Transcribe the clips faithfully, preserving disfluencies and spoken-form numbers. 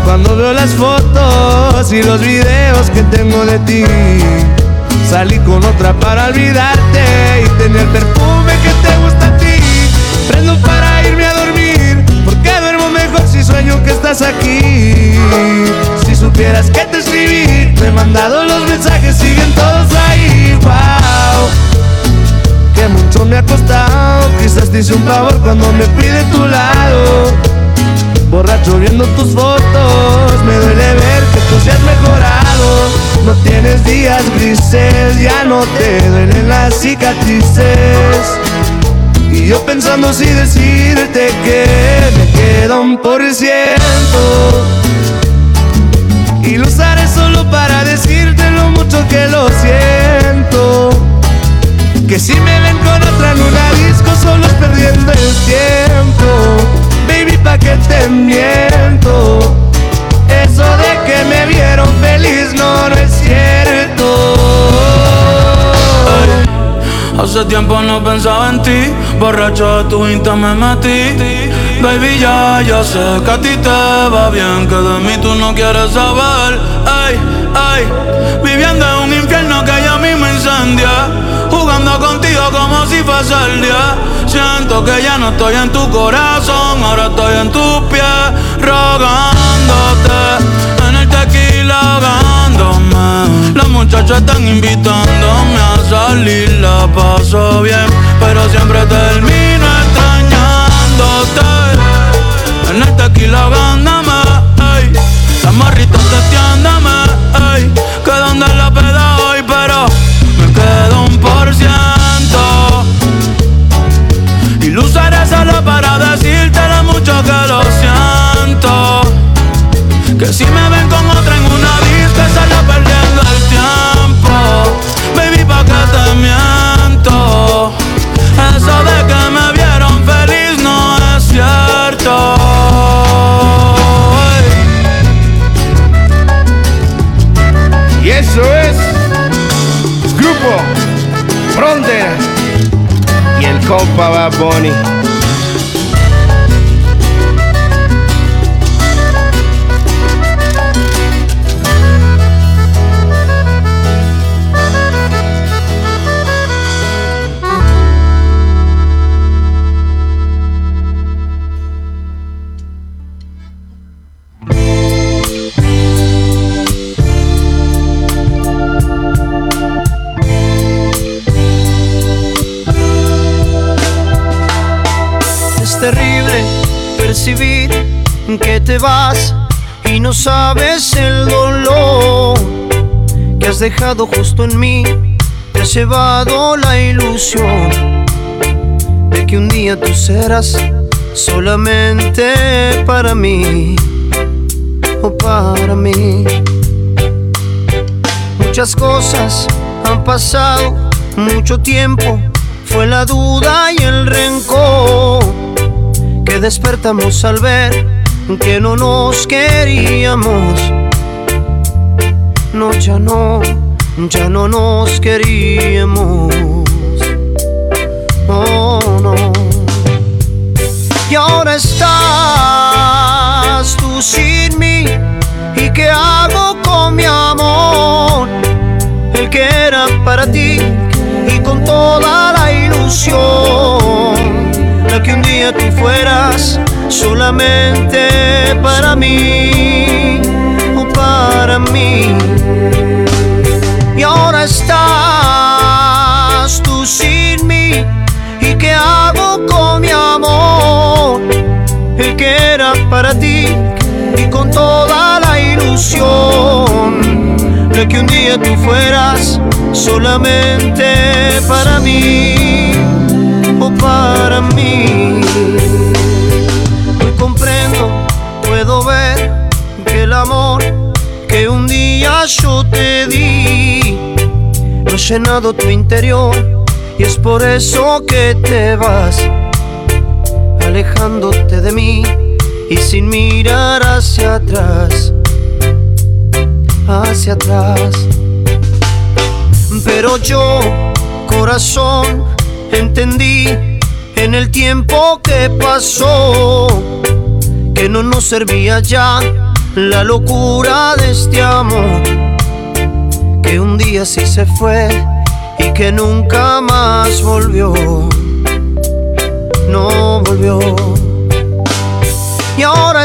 cuando veo las fotos y los videos que tengo de ti. Salí con otra para olvidarte y tener perfume que te gusta a ti. Prendo para irme a dormir, porque duermo mejor si sueño que estás aquí. Si supieras que te escribí, te he mandado los mensajes, siguen todos ahí. Wow, que mucho me ha costado. Quizás te hice un favor cuando me fui de tu lado. Borracho viendo tus fotos, me duele ver que tú seas mejorado. No tienes días grises, ya no te duelen las cicatrices. Y yo pensando si decirte que me queda un por ciento, y lo usaré solo para decirte lo mucho que lo siento. Que si me ven con otra en una disco, solo es perdiendo el tiempo. Baby, pa' que te miento. Eso de que me vieron feliz no, no es cierto. Ay, hace tiempo no pensaba en ti, borracho de tu Insta me metí. Baby, ya, ya sé que a ti te va bien, que de mí tú no quieres saber. Ay, ay, viviendo en un infierno que ya mismo incendia, jugando contigo como si fuese el día. Siento que ya no estoy en tu corazón, ahora estoy en tus pies, rogándote, en el tequila ahogándome. Las muchachas están invitándome a salir, la paso bien, pero siempre termino extrañándote. En el tequila ahogándome, ey. Las morritas testeándome, ey. Que donde la peda hoy, pero me quedo un por ciento. Y lo usaré solo para decirte lo mucho que lo siento. Que si me ven con otra en una disco, solo perdiendo el tiempo. Baby, pa' que te miento. Eso de que me vieron feliz no es cierto. Y eso es Grupo Frontera y el compa Bad Bunny. Percibir que te vas y no sabes el dolor que has dejado justo en mí. Te has llevado la ilusión de que un día tú serás solamente para mí o para mí. Muchas cosas han pasado, mucho tiempo, fue la duda y el rencor que despertamos al ver que no nos queríamos. No, ya no, ya no nos queríamos. Oh, no. Y ahora estás tú sin mí. ¿Y qué hago con mi amor? El que era para ti y con toda la ilusión la que un día tú fueras solamente para mí o para mí. Y ahora estás tú sin mí. ¿Y qué hago con mi amor? El que era para ti y con toda la ilusión de que un día tú fueras solamente para mí o para mí. Hoy comprendo, puedo ver que el amor que un día yo te di no ha llenado tu interior, y es por eso que te vas alejándote de mí y sin mirar hacia atrás, hacia atrás. Pero yo, corazón, entendí en el tiempo que pasó que no nos servía ya la locura de este amor que un día sí se fue y que nunca más volvió, no volvió. Y ahora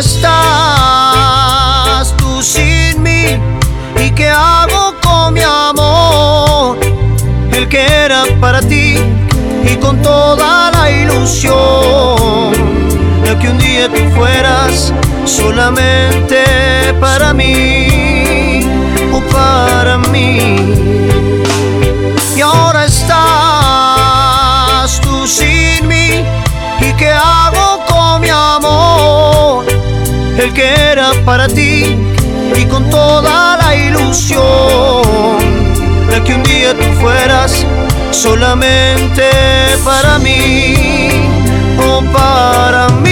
estás tú sin mí, ¿y qué hago con mi amor? El que era para ti y con toda la ilusión de que un día tú fueras solamente para mí o para mí. Y ahora estás tú sin mí, ¿y qué hago con mi amor? El que era para ti y con toda la ilusión de que un día tú fueras solamente para mí o para mí.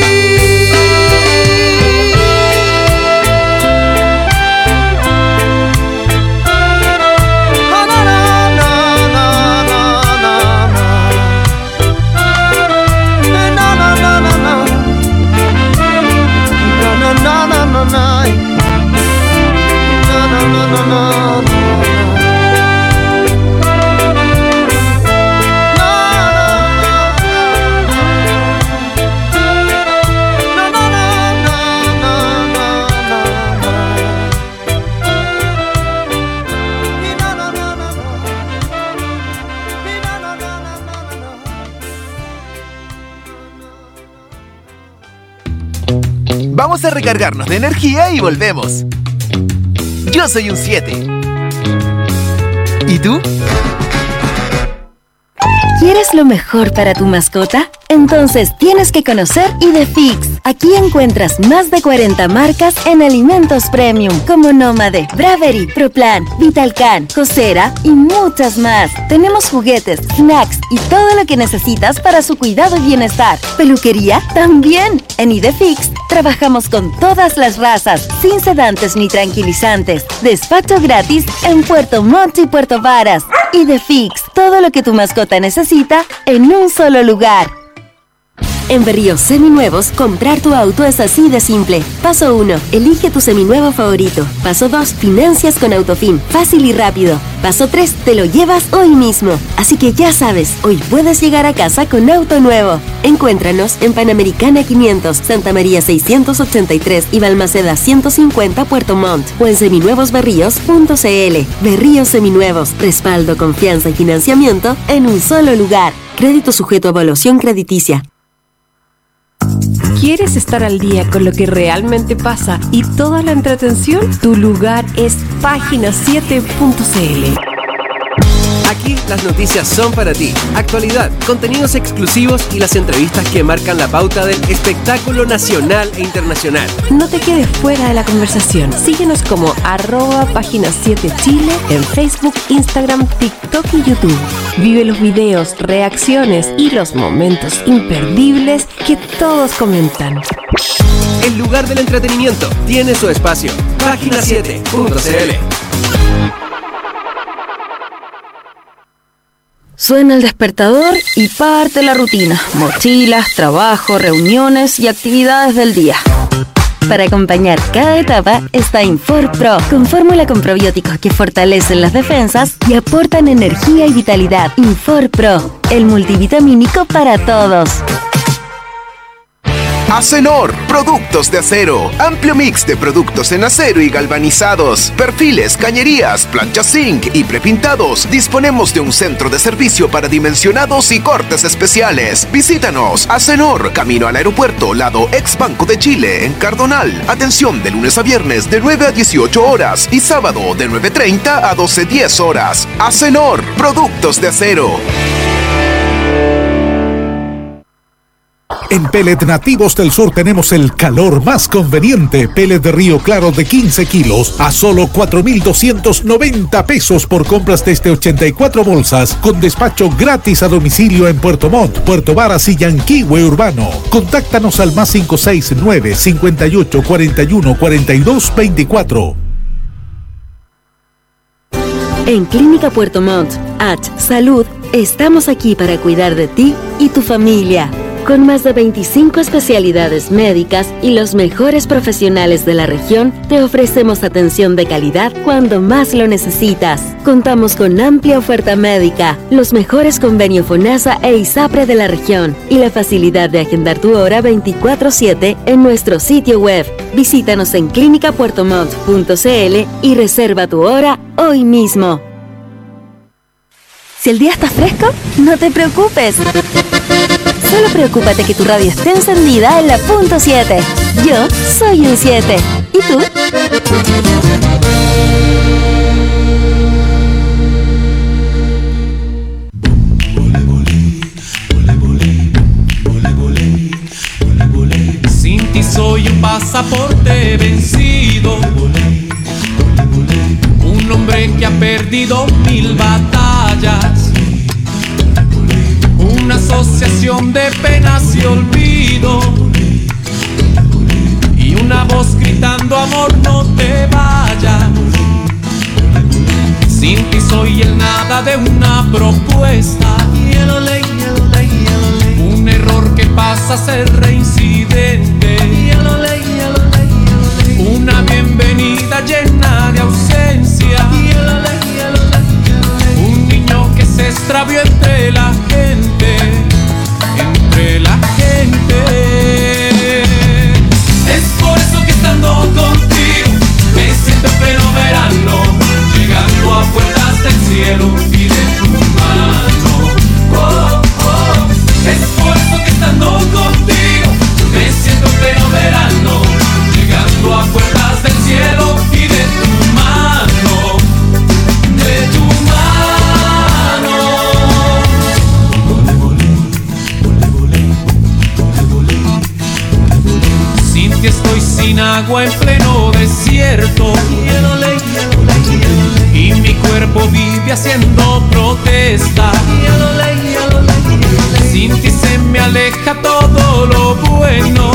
Vamos a recargarnos de energía y volvemos. Yo soy un siete. ¿Y tú? ¿Quieres lo mejor para tu mascota? Entonces tienes que conocer Idefix. Aquí encuentras más de cuarenta marcas en alimentos premium como Nómade, Bravery, Proplan, Vitalcan, Cosera y muchas más. Tenemos juguetes, snacks y todo lo que necesitas para su cuidado y bienestar. ¿Peluquería? También. En Idefix trabajamos con todas las razas, sin sedantes ni tranquilizantes. Despacho gratis en Puerto Montt y Puerto Varas. Idefix, todo lo que tu mascota necesita en un solo lugar. En Berríos Seminuevos, comprar tu auto es así de simple. Paso uno. Elige tu seminuevo favorito. Paso dos. Financias con Autofin. Fácil y rápido. Paso tres. Te lo llevas hoy mismo. Así que ya sabes, hoy puedes llegar a casa con auto nuevo. Encuéntranos en Panamericana quinientos, Santa María seiscientos ochenta y tres y Balmaceda ciento cincuenta, Puerto Montt. O en seminuevos berríos punto c l. Berríos Seminuevos. Respaldo, confianza y financiamiento en un solo lugar. Crédito sujeto a evaluación crediticia. ¿Quieres estar al día con lo que realmente pasa y toda la entretención? Tu lugar es página siete punto c l. Aquí las noticias son para ti. Actualidad, contenidos exclusivos y las entrevistas que marcan la pauta del espectáculo nacional e internacional. No te quedes fuera de la conversación. Síguenos como arroba página siete Chile en Facebook, Instagram, TikTok y YouTube. Vive los videos, reacciones y los momentos imperdibles que todos comentan. El lugar del entretenimiento tiene su espacio. página siete punto c l. Suena el despertador y parte la rutina. Mochilas, trabajo, reuniones y actividades del día. Para acompañar cada etapa está Infor Pro, con fórmula con probióticos que fortalecen las defensas y aportan energía y vitalidad. Infor Pro, el multivitamínico para todos. Acenor, productos de acero. Amplio mix de productos en acero y galvanizados. Perfiles, cañerías, planchas zinc y prepintados. Disponemos de un centro de servicio para dimensionados y cortes especiales. Visítanos. Acenor, camino al aeropuerto, lado ex Banco de Chile, en Cardonal. Atención de lunes a viernes de nueve a dieciocho horas y sábado de nueve treinta a doce diez horas. Acenor, productos de acero. En Pellet Nativos del Sur tenemos el calor más conveniente. Pellet de Río Claro de quince kilos a solo cuatro mil doscientos noventa pesos por compras desde ochenta y cuatro bolsas, con despacho gratis a domicilio en Puerto Montt, Puerto Varas y Yanquihue Urbano. Contáctanos al más cinco seis nueve, cinco ocho, cuatro uno, cuatro dos, veinticuatro. En Clínica Puerto Montt, H Salud, estamos aquí para cuidar de ti y tu familia. Con más de veinticinco especialidades médicas y los mejores profesionales de la región, te ofrecemos atención de calidad cuando más lo necesitas. Contamos con amplia oferta médica, los mejores convenios FONASA e ISAPRE de la región y la facilidad de agendar tu hora veinticuatro siete en nuestro sitio web. Visítanos en clínica puerto montt punto c l y reserva tu hora hoy mismo. Si el día está fresco, no te preocupes. Solo preocúpate que tu radio esté encendida en la punto siete. Yo soy un siete. ¿Y tú? Sin ti soy un pasaporte vencido, un hombre que ha perdido mil batallas, una asociación de penas y olvido, y una voz gritando amor no te vayas. Sin ti soy el nada de una propuesta, un error que pasa a ser reincidente, una bienvenida llena de ausencia, un niño que se extravió entre la gente, entre la gente. Es por eso que estando contigo me siento en pleno verano, llegando a puertas del cielo y de tu mano. Oh, oh. Es por eso que estando contigo me siento en pleno verano, llegando a puertas del cielo y de tu mano, de tu mano. Sin ti estoy sin agua en pleno desierto, y mi cuerpo vive haciendo protesta. Sin ti se me aleja todo lo bueno,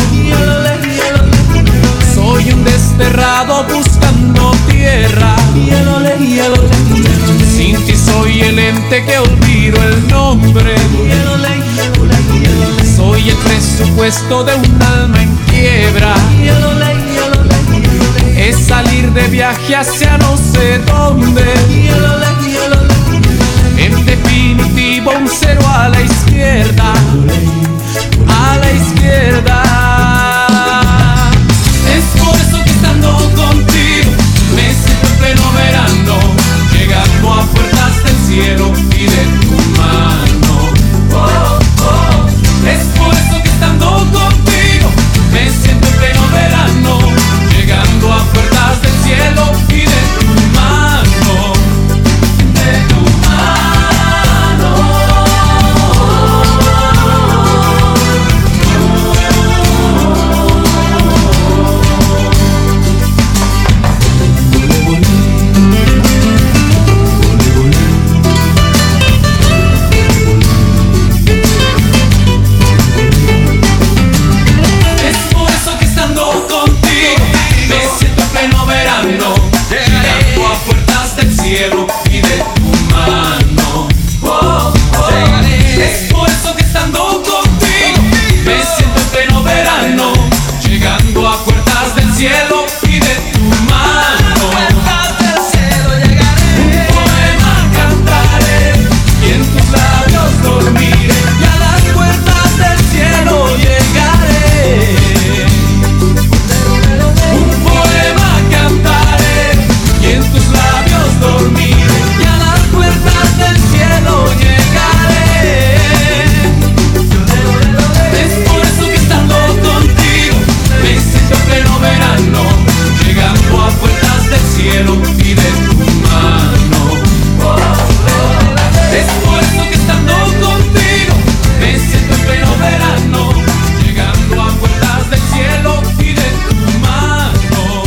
soy un desterrado buscando tierra. Sin ti soy el ente que olvido el nombre, soy el presupuesto de un alma en quiebra. Es salir de viaje hacia no sé dónde, en definitivo un cero a la izquierda, a la izquierda. Es por eso que estando contigo me siento en pleno verano, llegando a puertas del cielo y de tu mano. Oh, oh. Es por eso que estando contigo me siento en pleno verano, llegando a puertas del cielo y de tu mano, de tu mano. Es por eso que estando contigo me siento en pleno verano, llegando a puertas del cielo y de tu mano. Oh, oh. Es por eso que estando contigo me siento en pleno verano, llegando a puertas del cielo y de tu mano. Un poema cantaré y en tus labios dormiré, y a las puertas del cielo llegaré. Un poema cantaré y en tus labios dormiré, y a las puertas del cielo llegaré. Es por eso que estando contigo me siento en pleno verano, llegando a puertas del cielo y de tu mano. Oh, oh. Es por eso que estando contigo me siento en pleno verano, llegando a puertas del cielo y de tu mano.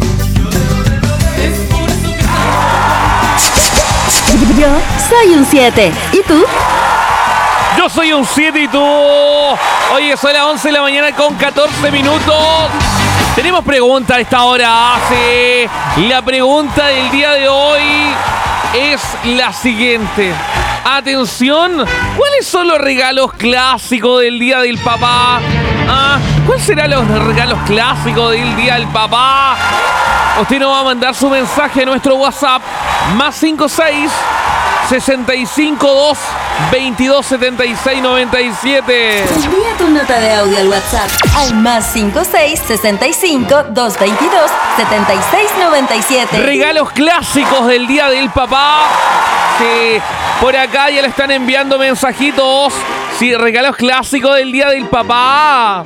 Es por eso que estando Yo soy un siete. ¿Y tú? Yo soy un siete y tú. Oye, son las once de la mañana con catorce minutos. Tenemos pregunta a esta hora. Sí. La pregunta del día de hoy es la siguiente. Atención, ¿cuáles son los regalos clásicos del Día del Papá? ¿Ah? ¿Cuáles serán los regalos clásicos del Día del Papá? Usted nos va a mandar su mensaje a nuestro WhatsApp más cinco seis, sesenta y cinco dos, veintidós, setenta y seis, noventa y siete. Envía tu nota de audio al WhatsApp al más cinco seis, sesenta y cinco, doscientos veintidós, setenta y seis, noventa y siete. Regalos clásicos del Día del Papá. Sí, por acá ya le están enviando mensajitos. Sí, regalos clásicos del Día del Papá.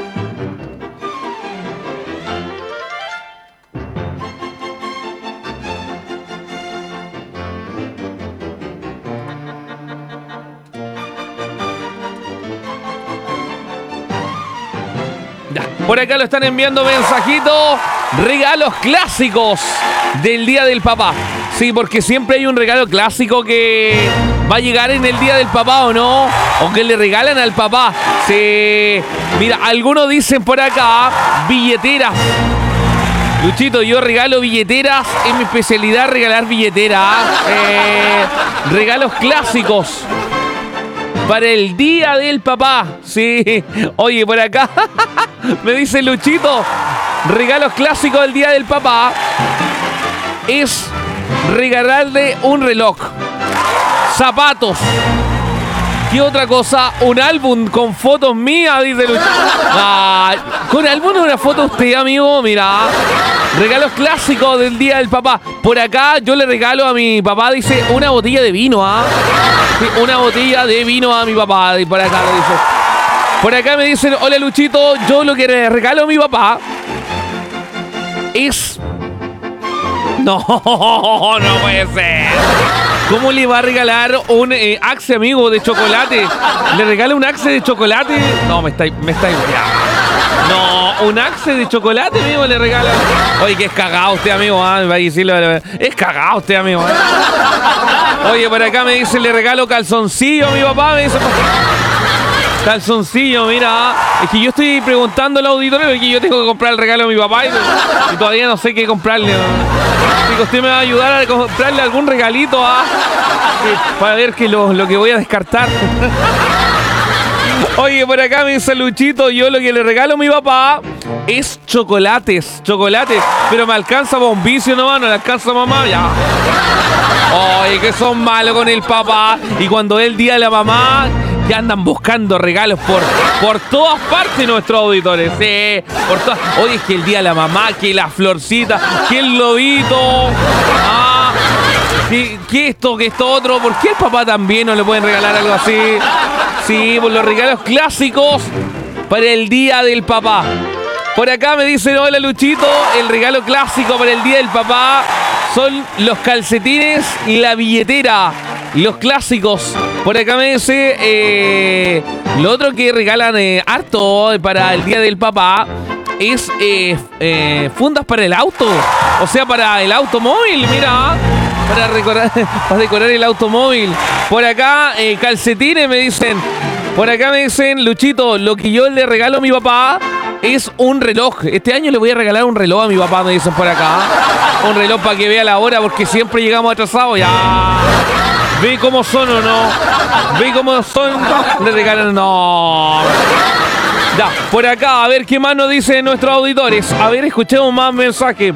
Por acá lo están enviando mensajitos. Regalos clásicos del Día del Papá. Sí, porque siempre hay un regalo clásico que va a llegar en el Día del Papá, ¿o no? O que le regalan al papá. Sí. Mira, algunos dicen por acá billeteras. Luchito, yo regalo billeteras. Es mi especialidad regalar billeteras. Eh, regalos clásicos para el Día del Papá. Sí. Oye, por acá me dice Luchito, regalos clásicos del Día del Papá es regalarle un reloj, zapatos. ¿Qué otra cosa? Un álbum con fotos mías, dice Luchito. Ah, con álbum una foto usted, amigo, mira. Regalos clásicos del Día del Papá. Por acá yo le regalo a mi papá, dice, una botella de vino, ¿ah? Sí, una botella de vino a mi papá. Y por acá lo dice. Por acá me dicen, hola Luchito, yo lo que le regalo a mi papá es... No, no puede ser. ¿Cómo le va a regalar un eh, Axe, amigo, de chocolate? ¿Le regala un Axe de chocolate? No, me está... Me está no, un Axe de chocolate, amigo, le regala. Oye, que es cagado usted, amigo. ¿Ah? Va a decirlo, es cagado usted, amigo. ¿Eh? Oye, por acá me dice, le regalo calzoncillo a mi papá. Me dice... Calzoncillo, mira. Es que yo estoy preguntando al auditorio que yo tengo que comprar el regalo a mi papá y, y todavía no sé qué comprarle. Así que usted me va a ayudar a comprarle algún regalito, ¿ah? Sí, para ver que lo, lo que voy a descartar. Oye, por acá me dice Luchito, yo lo que le regalo a mi papá es chocolates, chocolates. Pero me alcanza para un vicio nomás, no le alcanza a mamá, ya. Oye, que son malos con el papá. Y cuando es el día de la mamá... Ya andan buscando regalos por, por todas partes nuestros auditores. Sí, por todas. Hoy es que el día de la mamá, que la florcita, que el lobito. Ah, que, que esto, que esto otro. ¿Por qué el papá también no le pueden regalar algo así? Sí, por los regalos clásicos para el Día del Papá. Por acá me dicen, hola Luchito, el regalo clásico para el Día del Papá son los calcetines y la billetera. Los clásicos. Por acá me dice eh, lo otro que regalan eh, harto para el Día del Papá es eh, eh, fundas para el auto. O sea, para el automóvil, mira. Para, decorar, para decorar el automóvil. Por acá, eh, calcetines me dicen. Por acá me dicen, Luchito, lo que yo le regalo a mi papá es un reloj. Este año le voy a regalar un reloj a mi papá, me dicen por acá. Un reloj para que vea la hora, porque siempre llegamos atrasados. Ya. ¿Ve cómo son o no? ¿Ve cómo son? Le regalan, no. Ya, por acá, a ver qué más nos dicen nuestros auditores. A ver, escuchemos más mensajes.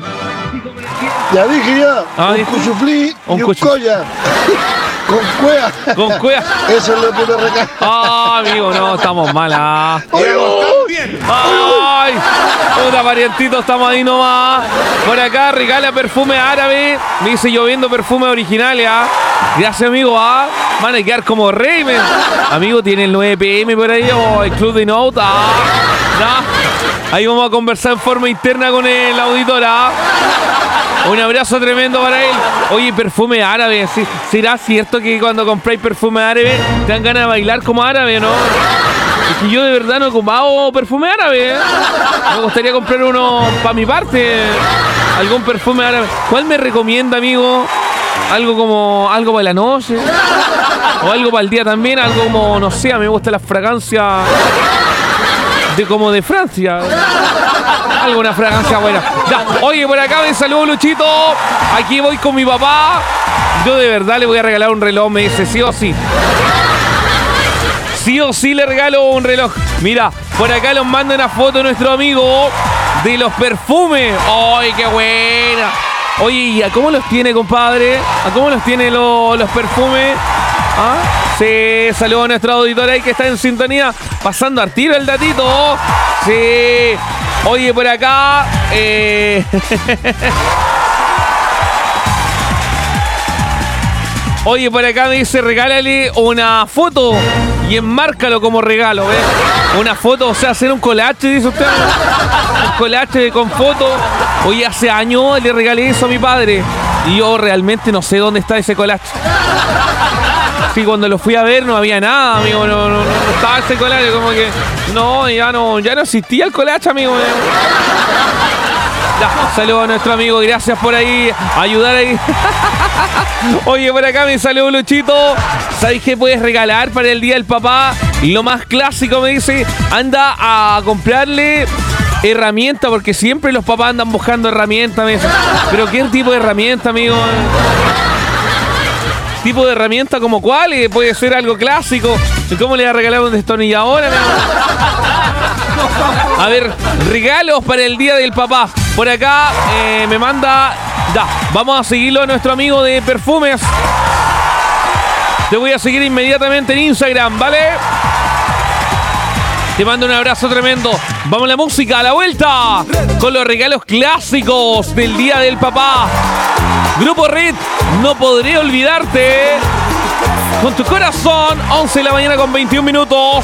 Ya dije ya, ah, un cuchuflí un y un cuchu... colla. Con cuea. Con cuea. Eso es lo que me regala. Ah, amigo, no, estamos mal. Ah. bien. Ay, puta parientito, estamos ahí nomás. Por acá, regala perfume árabe. Me dice lloviendo perfume originales, ¿ah? Gracias, amigo, ¿ah? Van a quedar como rey, men. Amigo, tiene el nueve pe eme por ahí o el Club de Note, ¿ah? ¿No? Ahí vamos a conversar en forma interna con el auditor, ¿ah? Un abrazo tremendo para él. Oye, perfume árabe. ¿Sí? ¿Será cierto que cuando compráis perfume árabe te dan ganas de bailar como árabe, no? Es que yo de verdad no he comprado perfume árabe, ¿eh? Me gustaría comprar uno para mi parte. Algún perfume árabe. ¿Cuál me recomienda, amigo? Algo como... Algo para la noche. O algo para el día también. Algo como, no sé, me gusta la fragancia... De como de Francia. algo, una fragancia buena. Ya, oye, por acá me saludo Luchito. Aquí voy con mi papá. Yo de verdad le voy a regalar un reloj, me dice, sí o sí. Sí o sí le regalo un reloj. Mira, por acá nos manda una foto de nuestro amigo de los perfumes. ¡Ay, qué buena! Oye, ¿y a cómo los tiene, compadre? ¿A cómo los tiene lo, los perfumes? ¿Ah? Sí, saludos a nuestra auditora ahí que está en sintonía. Pasando al tiro el datito. Sí. Oye, por acá... Eh... Oye, por acá me dice, regálale una foto y enmárcalo como regalo, ¿ves? Una foto, o sea, hacer un collage, dice usted. Un collage con foto. Oye, hace años le regalé eso a mi padre y yo realmente no sé dónde está ese collage. Sí, cuando lo fui a ver no había nada, amigo, no, no, no estaba ese collage, como que... No, ya no, ya no existía el collage, amigo. Ya, saludos a nuestro amigo, gracias por ahí, ayudar ahí. Oye, por acá me saludo Luchito. ¿Sabes qué puedes regalar para el Día del Papá? Lo más clásico, me dice, anda a comprarle herramienta, porque siempre los papás andan buscando herramientas, me dice. Pero ¿qué tipo de herramienta, amigo? ¿Tipo de herramienta como cuál? Puede ser algo clásico. ¿Cómo le va a regalar un destornillador, amigo? A ver, regalos para el Día del Papá. Por acá eh, me manda... Ya, vamos a seguirlo a nuestro amigo de perfumes. Te voy a seguir inmediatamente en Instagram, ¿vale? Te mando un abrazo tremendo. Vamos a la música, a la vuelta. Con los regalos clásicos del Día del Papá. Grupo Red, no podré olvidarte. Con tu corazón, once de la mañana con veintiún minutos.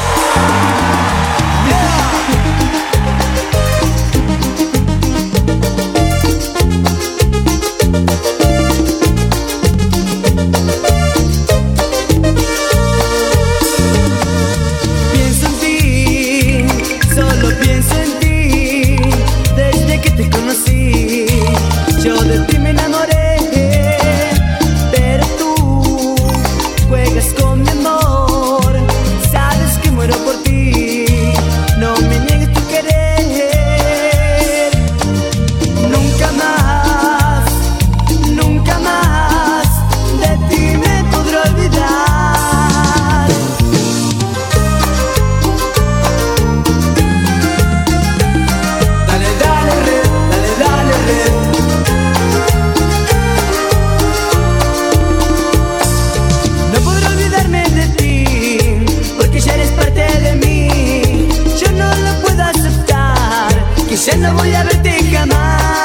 Ya no voy a verte jamás.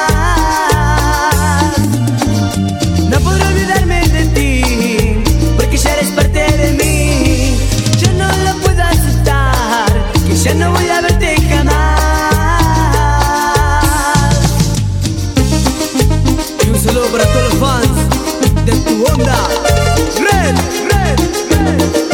No podré olvidarme de ti, porque ya eres parte de mí. Yo no lo puedo aceptar, que ya no voy a verte jamás. Y un saludo para todos los fans de tu onda. Red, red, red.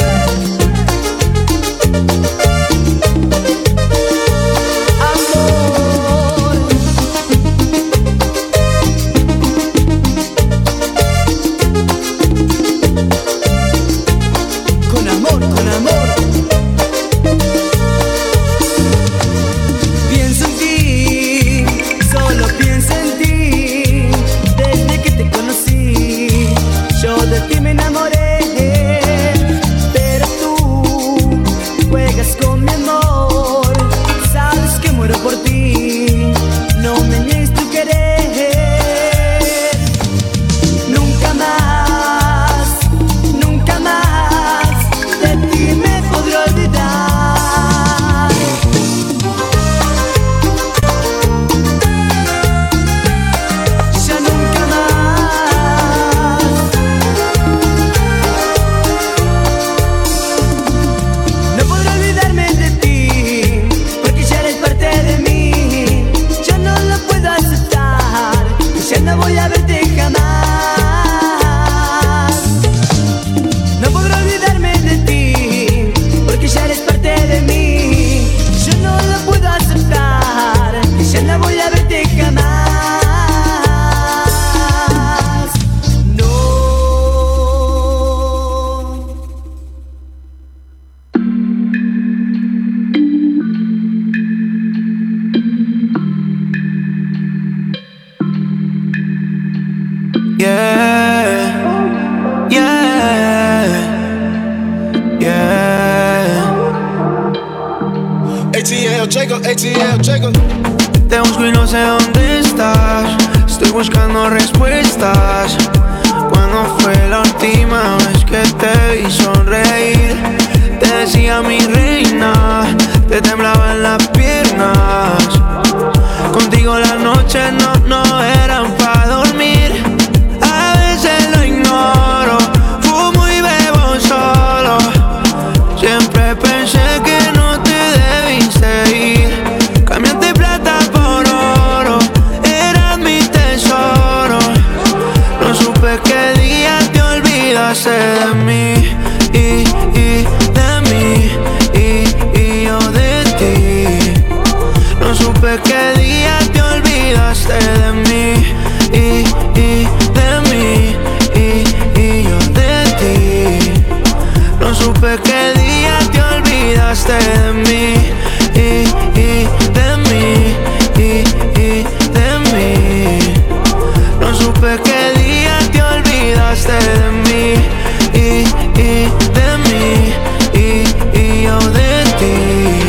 Te busco y no sé dónde estás. Estoy buscando respuestas. ¿Cuándo fue la última vez que te vi sonreír? Te decía mi reina, te temblaban las piernas. Contigo las noches no, no eran para dormir. A veces lo ignoro, fumo y bebo solo. Siempre pensé que no te debiste ir. Cambiaste plata por oro, eras mi tesoro. No supe qué día te olvidaste de mí. Y, y de mí, y, y yo de ti. No supe qué día te olvidaste de mí. Y, y de mí, y, y yo de ti. No supe qué día te olvidaste de mí. Y, y de mí, y, y de mí. No supe qué día te olvidaste de mí. Y, y de mí, y, y yo de ti.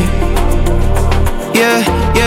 Yeah,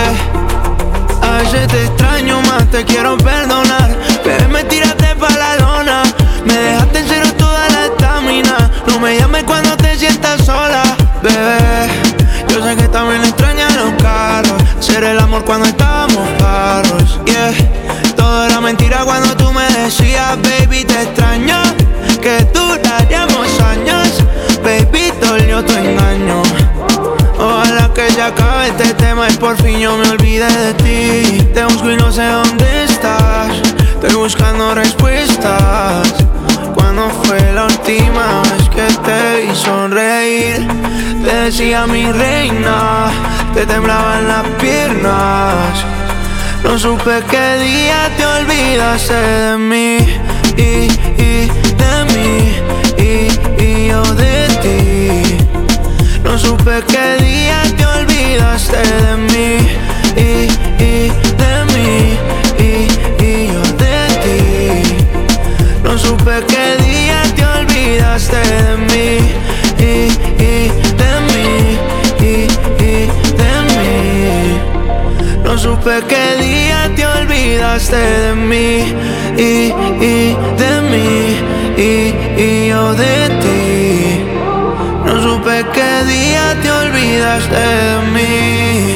yeah. A veces te extraño más, te quiero perdonar. Bebé, me tiraste pa' la lona. Me dejaste en cero toda la estamina. No me llames cuando te sientas sola, bebé. Yo sé que también extrañas los carros. Hacer el amor cuando estábamos parros, yeah. Todo era mentira cuando tú me decías, baby, te extraño. Que duraríamos años, baby, dolió tu engaño. Ojalá que ya acabe este tema y por fin yo me olvide de ti. Te busco y no sé dónde estás. Estoy buscando respuestas. ¿Cuándo fue la última vez que te vi sonreír? Te decía mi reina, te temblaban las piernas. No supe qué día te olvidaste de mí. Y, y de mí, y, y yo de ti. No supe qué día te olvidaste de mí. Y, y de mí, y, y yo de ti. No supe qué día te olvidaste de mí. Y, y de mí, y, y de mí. No supe qué día te olvidaste de mí. Y, y de mí, y, y yo de ti. No supe qué día te olvidaste de mí.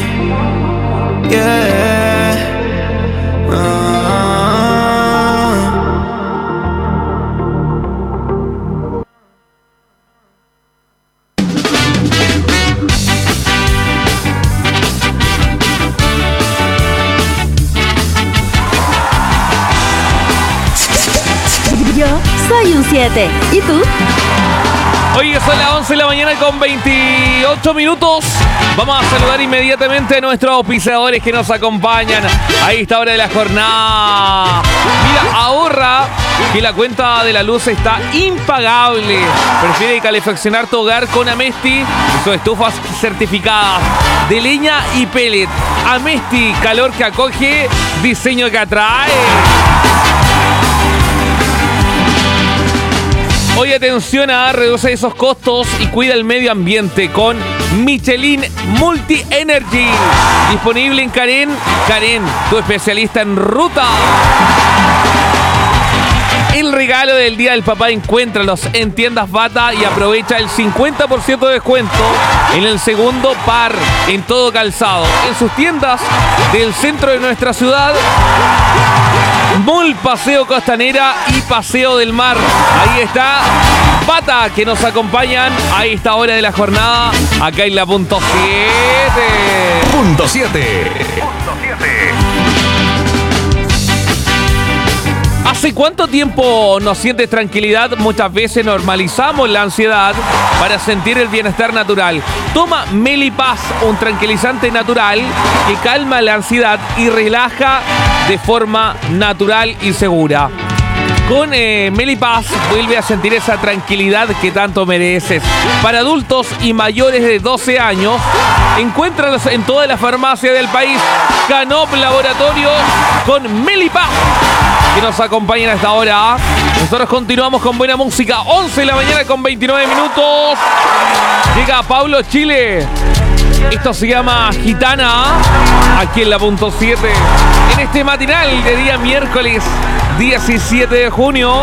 Yeah. Ah. Yo soy un siete. ¿Y tú? Oye, son las once de la mañana con veintiocho minutos. Vamos a saludar inmediatamente a nuestros auspiciadores que nos acompañan a esta hora de la jornada. Mira, ahorra que la cuenta de la luz está impagable. Prefiere calefaccionar tu hogar con Amesti y sus estufas certificadas de leña y pellet. Amesti, calor que acoge, diseño que atrae. Hoy atención a reduce esos costos y cuida el medio ambiente con Michelin Multi Energy. Disponible en Karen. Karen, tu especialista en ruta. El regalo del Día del Papá, encuéntralos en Tiendas Bata y aprovecha el cincuenta por ciento de descuento en el segundo par en todo calzado. En sus tiendas del centro de nuestra ciudad, Mall Paseo Costanera y Paseo del Mar. Ahí está Bata, que nos acompañan a esta hora de la jornada acá en la punto siete. Punto siete. ¿Hace cuánto tiempo no sientes tranquilidad? Muchas veces normalizamos la ansiedad para sentir el bienestar natural. Toma Melipaz, un tranquilizante natural que calma la ansiedad y relaja de forma natural y segura. Con eh, Melipaz vuelve a sentir esa tranquilidad que tanto mereces. Para adultos y mayores de doce años, encuéntralos en todas las farmacias del país. Canop Laboratorio con Melipaz, que nos acompañan a esta hora. Nosotros continuamos con buena música. once de la mañana con veintinueve minutos. Llega Pablo Chile. Esto se llama Gitana, aquí en la punto siete, en este matinal de día miércoles diecisiete de junio.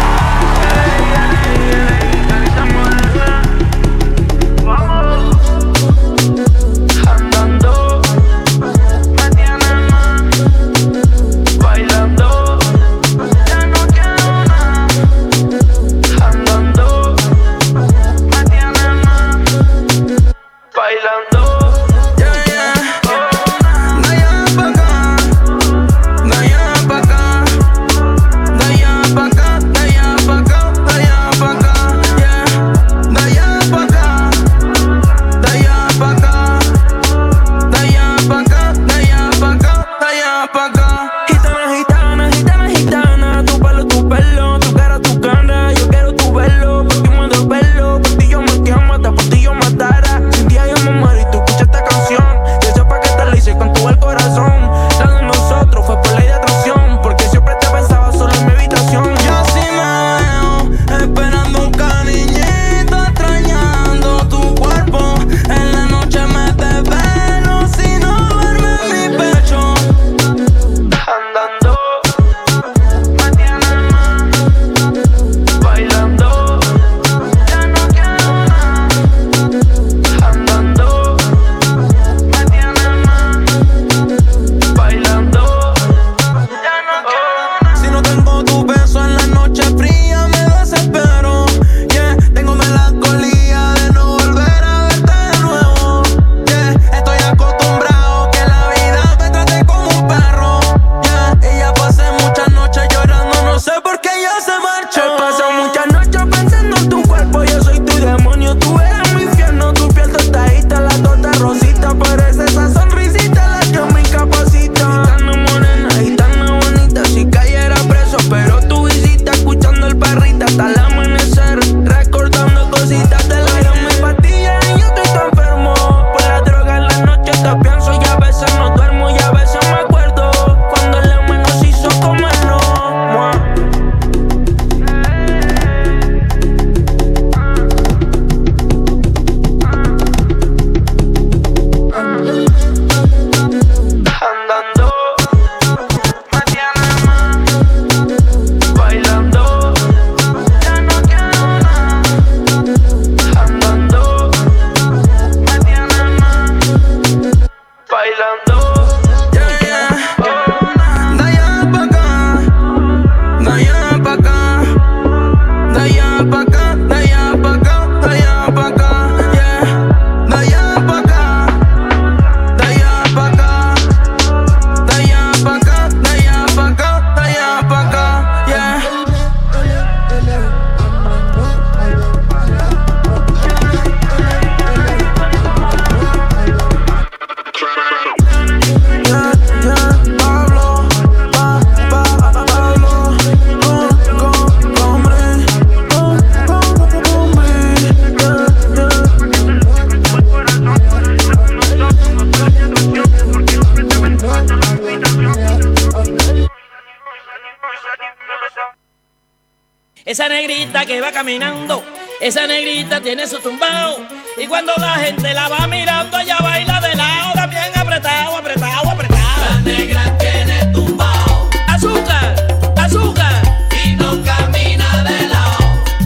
Esa negrita que va caminando, esa negrita tiene su tumbao. Y cuando la gente la va mirando, ella baila de lado, también apretado, apretado, apretado. La negra tiene tumbao. Azúcar, azúcar. Y no camina de lado.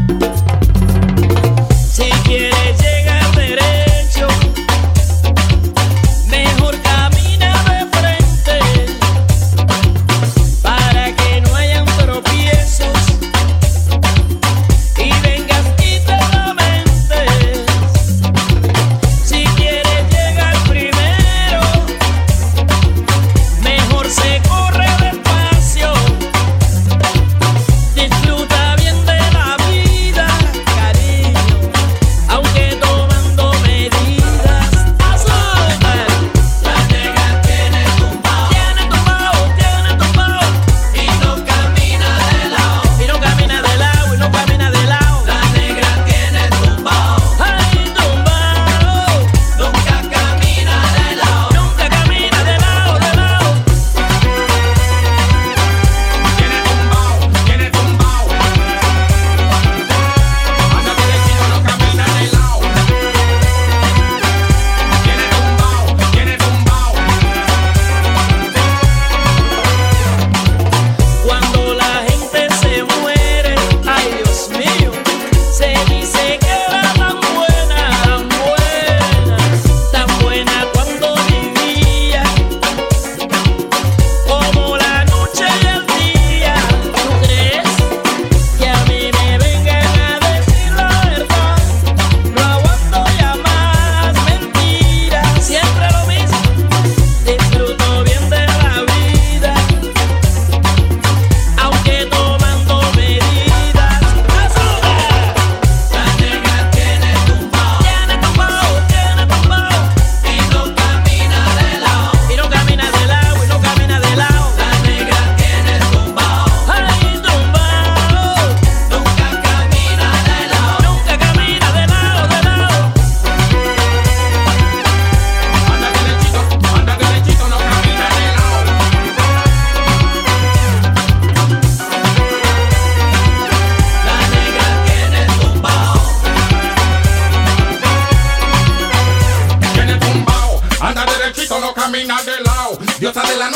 Si quieres llegar derecho, mejor camina de frente, para que no hayan tropiezos y vengas y te lamentes. Si quieres llegar primero,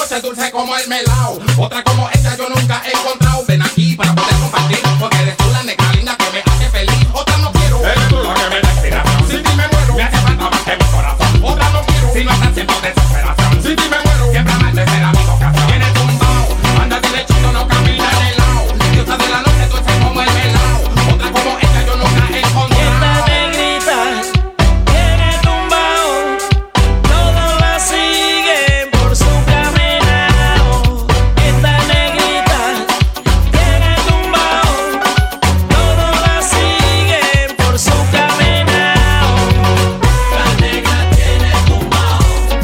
noche dulce como el melao. Otra como esta yo nunca he encontrado. Ven aquí para poder compartir, porque eres tú la negra linda que me hace feliz. Otra no quiero, eres tú la que me da inspiración. Sin ti me muero, me hace falta más que mi corazón. Otra no quiero, si no estás siempre desesperación. Sin ti me muero, siempre amantes será mi vocación. Tienes tumbao, anda derechito, no camina de lado. Diosa de la noche dulce como el melao. Otra como esta yo nunca he encontrado. Esta negrita tiene tumbao, todos la siguen por su caminado. Esta negrita tiene tumbao, todos la siguen por su caminado. La negra tiene tumbao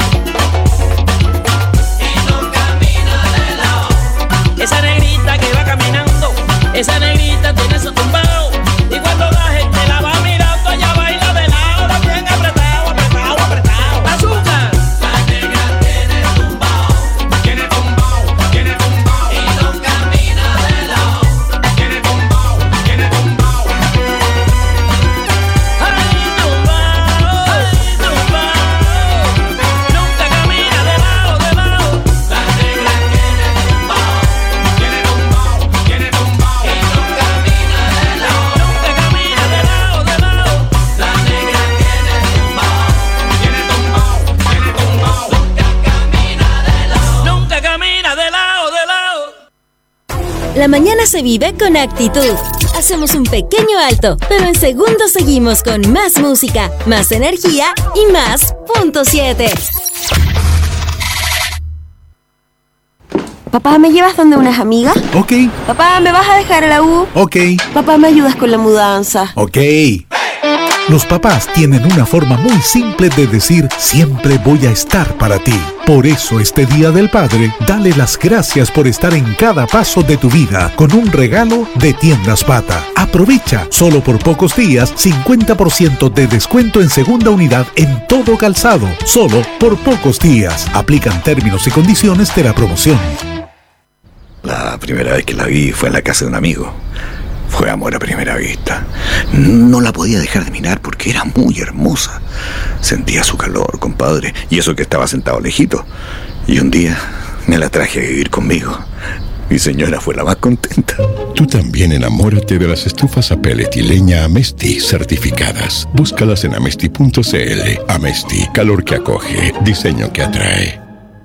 y no camina de lado. Esa negrita que va caminando, esa negrita tiene su tumbao. Y cuando la gente la va mirando, ella baila de lado, bien apretado, apretado, apretado. Azúcar. La negra tiene tumbao, Tiene tumbao, tiene tumbao. y no camina de lado. Tiene tumbao, tiene tumbao. Ay, tumbao, ay, tumbao. Nunca camina de lado, de lado. La negra tiene tumbao, Tiene tumbao, tiene tumbao. y no camina de lado. Nunca camina de lado, de lado. La negra tiene tumbao, Tiene tumbao, tiene tumbao. nunca camina de lado, de lado. La mañana se vive con actitud. Hacemos un pequeño alto, pero en segundos seguimos con más música, más energía y más punto siete. Papá, ¿me llevas donde unas amigas? Ok, Papá, ¿me vas a dejar a la U? ok, Papá, ¿me ayudas con la mudanza? ok. Los papás tienen una forma muy simple de decir siempre voy a estar para ti. Por eso este Día del Padre, dale las gracias por estar en cada paso de tu vida con un regalo de Tiendas Pata. Aprovecha, solo por pocos días, cincuenta por ciento de descuento en segunda unidad en todo calzado. Solo por pocos días. Aplican términos y condiciones de la promoción. La primera vez que la vi fue en la casa de un amigo. Fue amor a primera vista. No la podía dejar de mirar porque era muy hermosa. Sentía su calor, compadre, y eso que estaba sentado lejito. Y un día me la traje a vivir conmigo. Mi señora fue la más contenta. Tú también enamórate de las estufas a pellet y leña Amesti certificadas. Búscalas en amesti punto cl. Amesti, calor que acoge, diseño que atrae.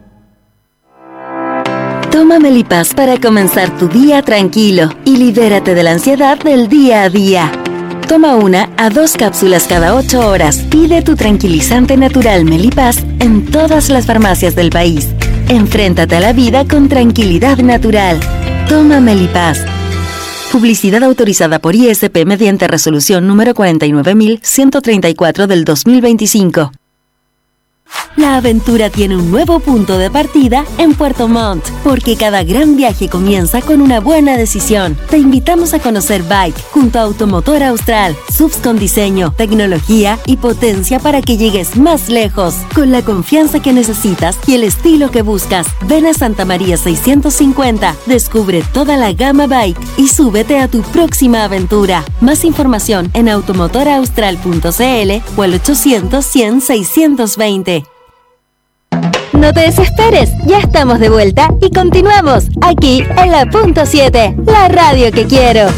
Toma Melipaz para comenzar tu día tranquilo y libérate de la ansiedad del día a día. Toma una a dos cápsulas cada ocho horas. Pide tu tranquilizante natural Melipaz en todas las farmacias del país. Enfréntate a la vida con tranquilidad natural. Toma Melipaz. Publicidad autorizada por I S P mediante resolución número cuarenta y nueve mil ciento treinta y cuatro del dos mil veinticinco. La aventura tiene un nuevo punto de partida en Puerto Montt, porque cada gran viaje comienza con una buena decisión. Te invitamos a conocer Bike junto a Automotor Austral, subs con diseño, tecnología y potencia para que llegues más lejos, con la confianza que necesitas y el estilo que buscas. Ven a Santa María seiscientos cincuenta, descubre toda la gama Bike y súbete a tu próxima aventura. Más información en automotor austral punto cl o al ochocientos cien seiscientos veinte. No te desesperes, ya estamos de vuelta y continuamos aquí en la punto siete, la radio que quiero.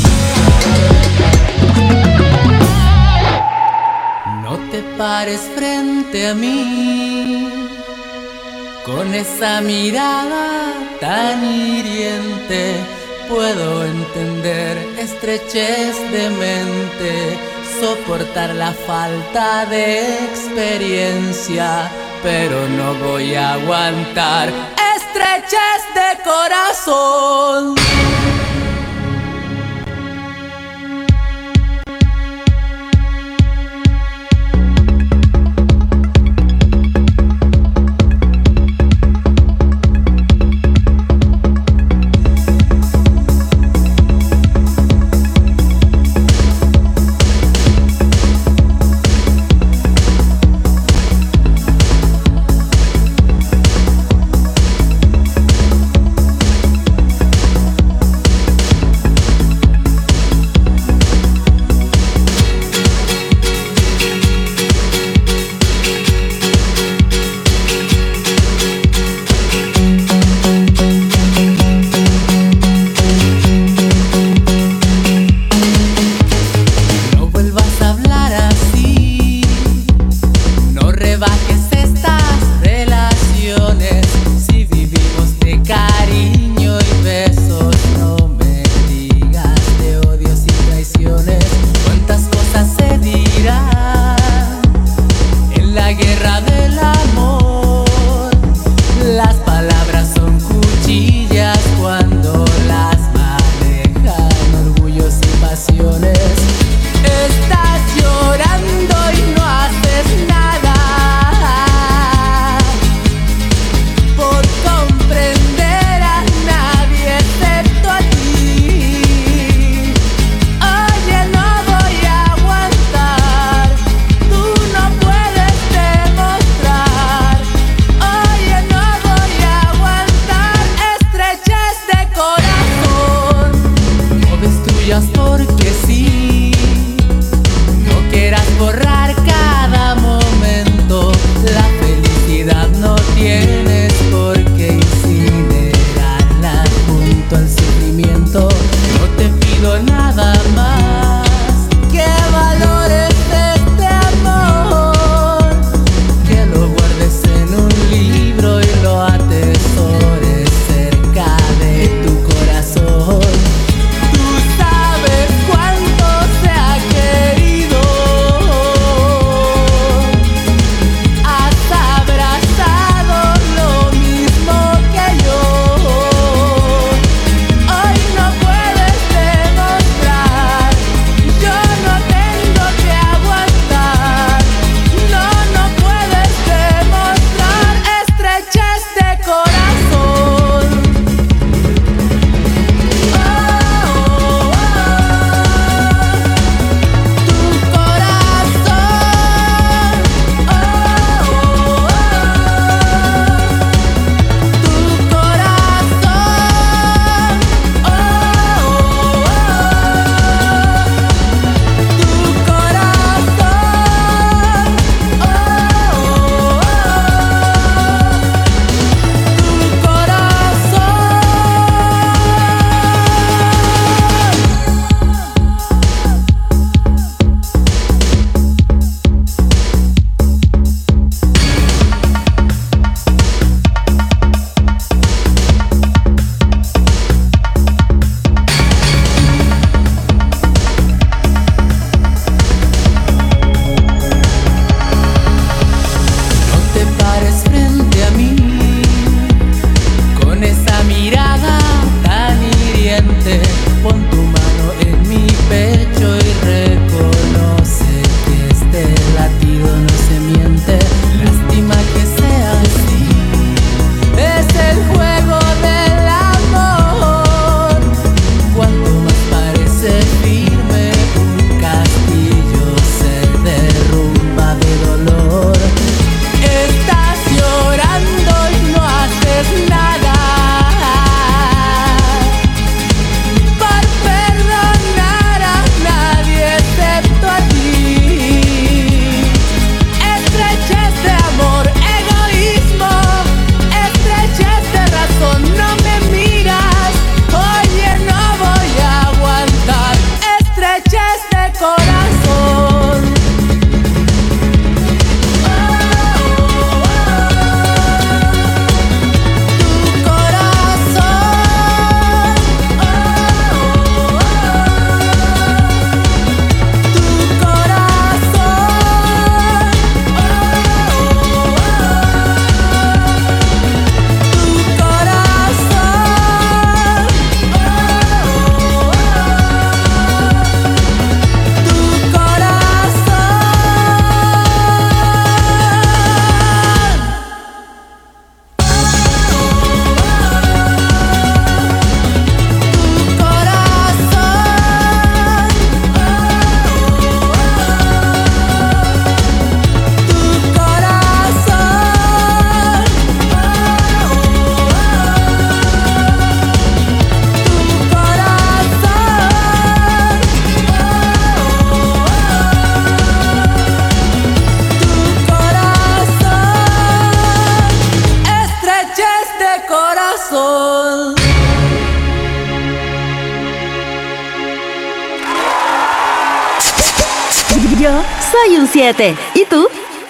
No te pares frente a mí con esa mirada tan hiriente. Puedo entender estrechez de mente, soportar la falta de experiencia, pero no voy a aguantar estrechez de corazón. soy un siete. ¿Y tú?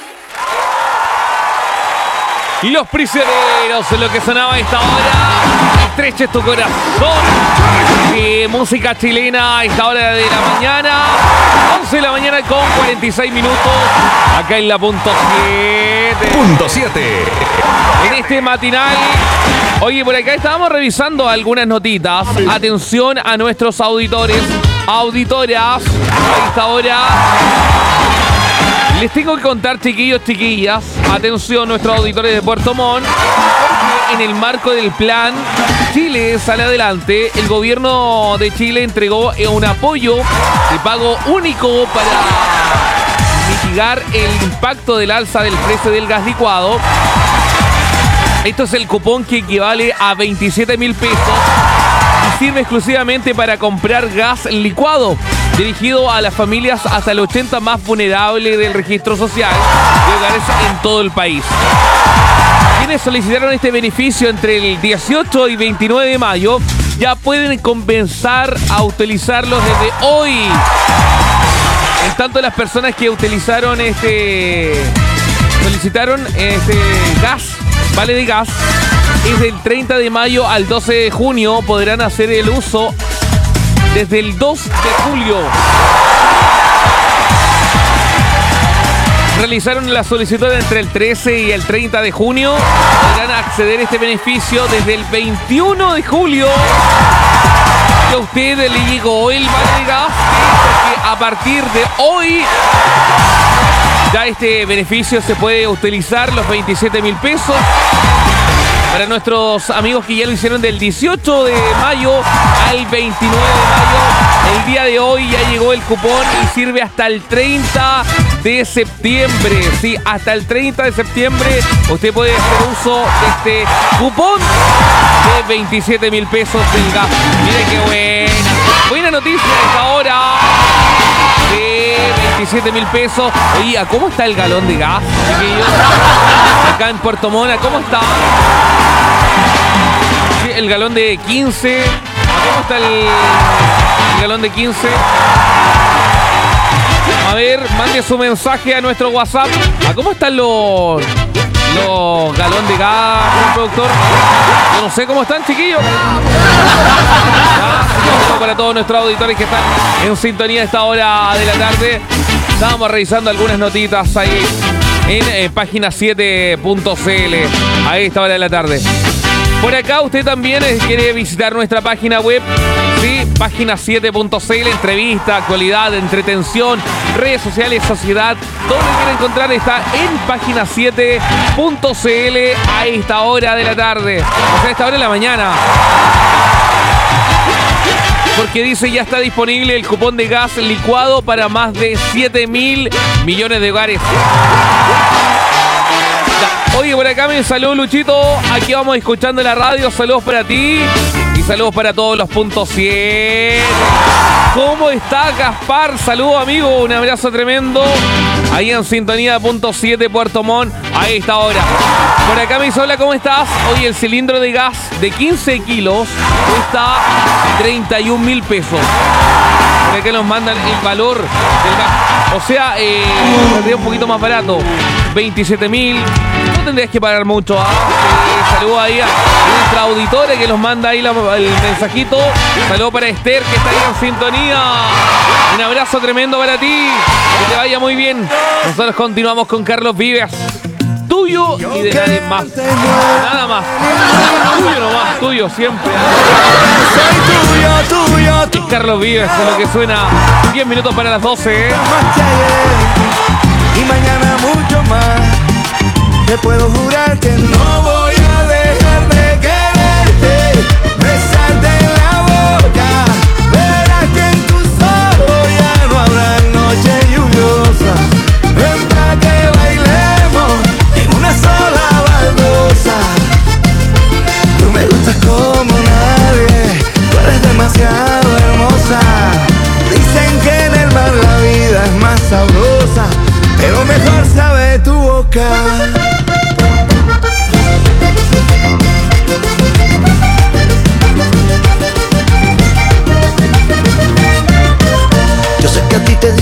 Y los prisioneros, lo que sonaba a esta hora. Estreches tu corazón. Y música chilena a esta hora de la mañana. once de la mañana con cuarenta y seis minutos. Acá en la punto siete. Punto siete. En este matinal. Oye, por acá estábamos revisando algunas notitas. Atención a nuestros auditores, auditoras. A esta hora les tengo que contar, chiquillos, chiquillas. Atención, nuestros auditores de Puerto Montt. En el marco del plan Chile Sale Adelante, el gobierno de Chile entregó un apoyo de pago único para mitigar el impacto del alza del precio del gas licuado. Esto es el cupón que equivale a veintisiete mil pesos y sirve exclusivamente para comprar gas licuado, dirigido a las familias hasta el ochenta más vulnerables del registro social de hogares en todo el país. Quienes solicitaron este beneficio entre el dieciocho y veintinueve de mayo ya pueden comenzar a utilizarlos desde hoy. En tanto, las personas que utilizaron este solicitaron este gas, vale de gas, desde el treinta de mayo al doce de junio podrán hacer el uso desde el dos de julio. Realizaron la solicitud entre el trece y el treinta de junio. Podrán acceder a este beneficio desde el veintiuno de julio. Que a usted le llegó el vale de gas, porque a partir de hoy ya este beneficio se puede utilizar, los veintisiete mil pesos. Para nuestros amigos que ya lo hicieron del dieciocho de mayo al veintinueve de mayo, el día de hoy ya llegó el cupón y sirve hasta el treinta de septiembre. Sí, hasta el treinta de septiembre usted puede hacer uso de este cupón de veintisiete mil pesos del gas. Mire qué buena. Buena noticia a esta hora. De veintisiete mil pesos. Oye, ¿cómo está el galón de gas, chiquillos? Acá en Puerto Montt, ¿cómo está? Sí, el galón de quince. ¿Cómo está el, el galón de quince? A ver, mande su mensaje a nuestro WhatsApp. ¿A cómo están los, los galón de gas, productor? Yo no sé cómo están, chiquillos. Para todos nuestros auditores que están en sintonía a esta hora de la tarde. Estábamos revisando algunas notitas ahí en eh, página siete punto c l a esta hora de la tarde. Por acá usted también quiere visitar nuestra página web, sí, página siete punto c l, entrevista, actualidad, entretención, redes sociales, sociedad, todo lo que quiere encontrar está en página siete punto c l a esta hora de la tarde, o sea, a esta hora de la mañana. Porque dice ya está disponible el cupón de gas licuado para más de siete mil millones de hogares. Oye, por acá me saludó Luchito. Aquí vamos escuchando la radio. Saludos para ti y saludos para todos los puntos siete. ¿Cómo está Gaspar? Saludos, amigo. Un abrazo tremendo. Ahí en sintonía punto siete Puerto Montt a esta hora. Por acá me dice, hola, ¿cómo estás? Oye, el cilindro de gas de quince kilos cuesta treinta y un mil pesos. Por acá nos mandan el valor del gas. O sea, eh, saldría un poquito más barato. veintisiete mil. No tendrías que pagar mucho. ¿Ah? Eh, saludos ahí a nuestra auditora que nos manda ahí la, el mensajito. Saludos para Esther que está ahí en sintonía. Un abrazo tremendo para ti. Que te vaya muy bien. Nosotros continuamos con Carlos Vives. Tuyo y de nadie más. Nada más. Tuyo nomás, tuyo siempre. Soy tuyo, tuyo, tuyo. Carlos Vives es lo que suena. diez minutos para las doce. ¿eh? Y mañana mucho más. Te puedo jurar que no voy a dejar de quererte, besarte en la boca. Verás que en tus ojos ya no habrá noche lluviosa. Ven pa' que bailemos en una sola baldosa. Tú me gustas como nadie, tú eres demasiado hermosa. Dicen que en el mar la vida es más sabrosa, pero mejor sabe tu boca.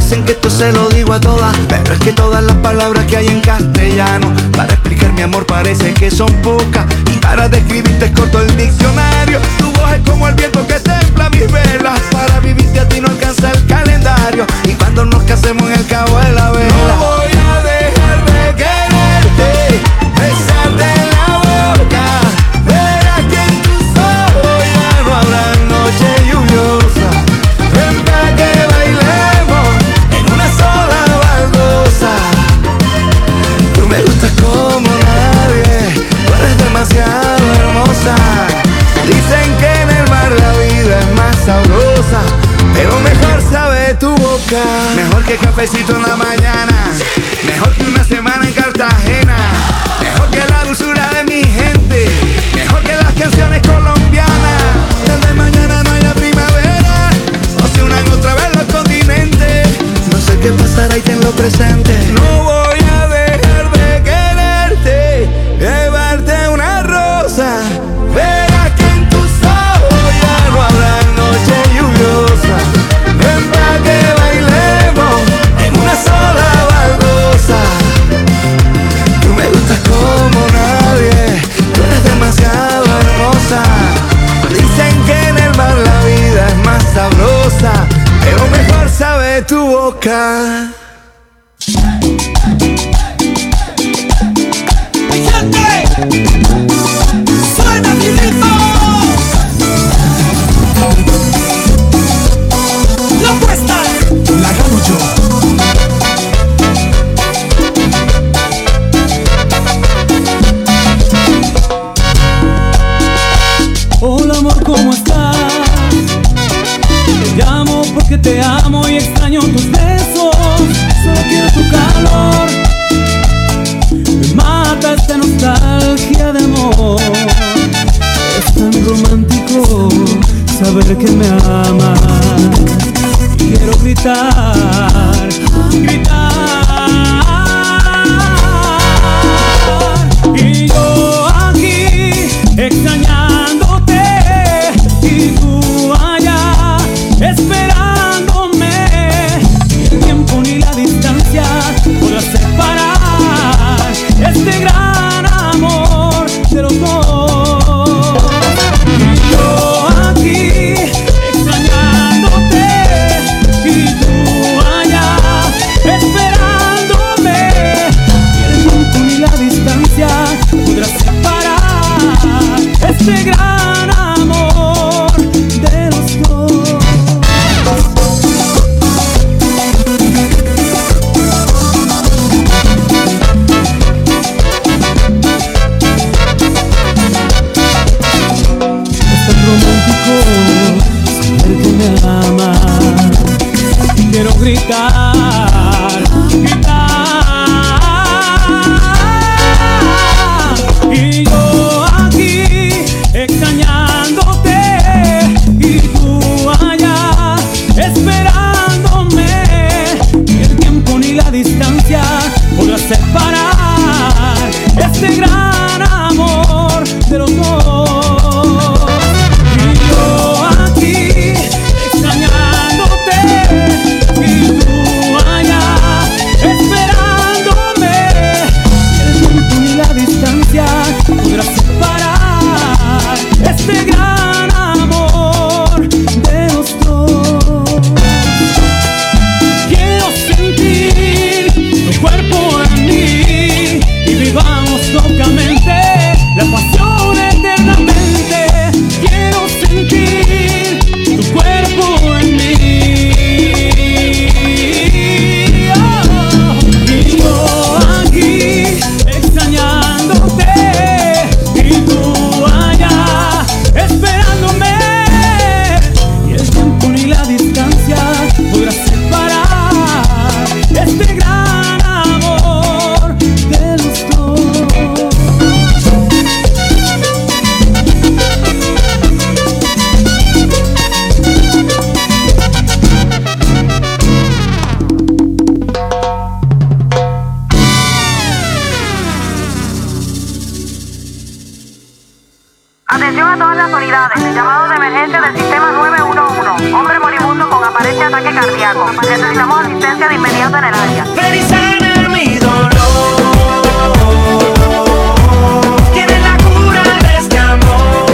dicen que esto se lo digo a todas, pero es que todas las palabras que hay en castellano para explicar mi amor parece que son pocas, y para describirte es corto el diccionario. Tu voz es como el viento que templa mis velas, para vivirte a ti no alcanza el calendario, y cuando nos casemos en el cabo de la vela no voy a dejar de quererte, besarte en la boca, verás que en tus ojos ya no habrá noche lluviosa. Ven pa' que bailemos en una sola baldosa. Tú me gustas como nadie, tú eres demasiado hermosa. Dicen que en el mar la vida es más sabrosa, pero mejor sabe tu boca. Mejor que cafecito en la mañana, mejor que una semana en Cartagena, mejor que la dulzura de mi gente, mejor que las canciones colombianas. Desde mañana no haya primavera, o se unan otra vez los continentes. No sé qué pasará y tenlo presente. No voy a dejar de quererte, llevarte una rosa. Verás que en tus ojos ya no habrá noche lluviosa. Ven pa' que bailemos en una sola baldosa. Tú me gustas como nadie, tú eres demasiado hermosa. Dicen que en el mar la vida es más sabrosa, pero mejor sabe tu boca. ¡Suena mi ritmo! La apuesta la gano yo. Hola amor, ¿cómo estás? Te llamo porque te amo y extraño tus besos. Solo quiero tu calor. Me mata esta nostalgia de amor. Es tan romántico saber que me amas. Quiero gritar, gritar. Y yo aquí extrañándote, y tú allá esperándome. Ni el tiempo ni la distancia podrá separar este gran amor de los dos. Y yo aquí extrañándote, y tú allá esperándome. Ni el tiempo ni la distancia podrá separar este gran amor de los dos. Es tan romántico saber que me amas. Quiero gritar, gritar. Y yo aquí extrañándote, y tú allá esperándome. Ni el tiempo ni la distancia podrá separar este gran amor de los dos. Y yo aquí extrañándote, y tú allá esperándome. Ni el tiempo ni la distancia podrá separar este gran todas las unidades. Llamado de emergencia del sistema nueve uno uno. Hombre moribundo con aparente ataque cardíaco. Necesitamos asistencia de inmediato en el área. Ven y sana mi dolor. Tienes la cura de este amor.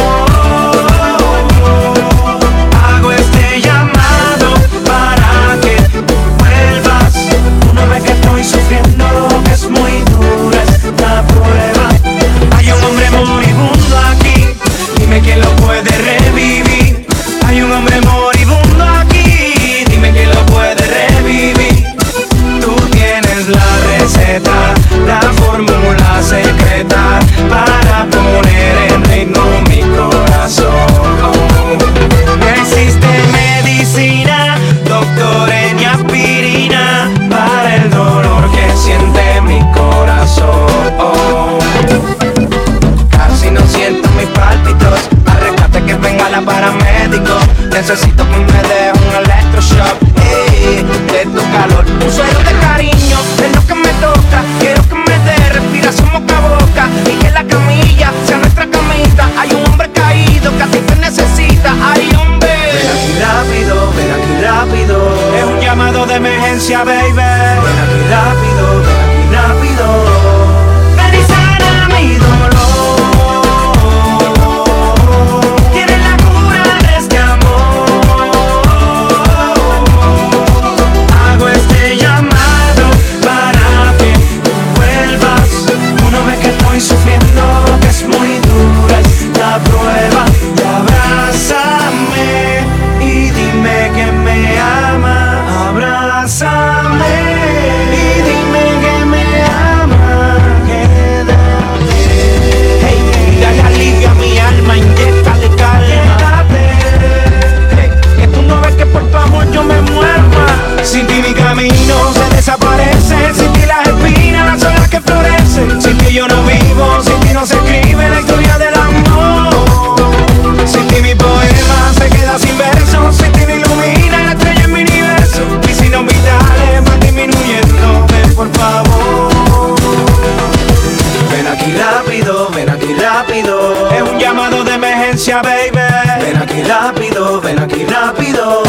Hago este llamado para que tú vuelvas. Una vez que estoy sufriendo, que es muy dura esta prueba. Hay un hombre moribundo aquí, dime quién lo puede revivir. Hay un hombre moribundo aquí, dime quién lo puede revivir. Tú tienes la receta, la fórmula secreta para poner en ritmo mi corazón. No existe medicina, doctores ni aspirina para el dolor que siente mi corazón. Casi no siento mis pálpitos, al rescate que venga la paramédico. Necesito que me dé un electroshock, eh, de tu calor. Un suelo de cariño es lo que me toca. Quiero que me dé respiración boca a boca y que la camilla sea nuestra camita. Hay un hombre caído que a ti te necesita. Hay hombre. Ven aquí rápido, ven aquí rápido. Es un llamado de emergencia, baby. Ven aquí rápido, ven aquí rápido. Ven y sana mi dolor. Tienes la cura de este amor. Hago este llamado para que tú vuelvas. Una vez que estoy sufriendo, que es muy dura esta prueba. Y abrázame y dime que me ama. Abrázame y dime que me ama. Quédate. Hey, dale alivio a mi alma, inyéctale calma. Hey, que tú no ves que por tu amor yo me muero más. Sin ti mi camino se desaparece. Sin ti las espinas son las que florecen. Sin ti yo no vivo, sin ti no se escribe la historia del amor. Sin ti mi poema se queda sin versos. Sin ti me ilumina la estrella en mi universo. Mis signos vitales van disminuyendo. Ven por favor. Ven aquí rápido, ven aquí rápido. Es un llamado de emergencia, baby. Ven aquí rápido, ven aquí rápido.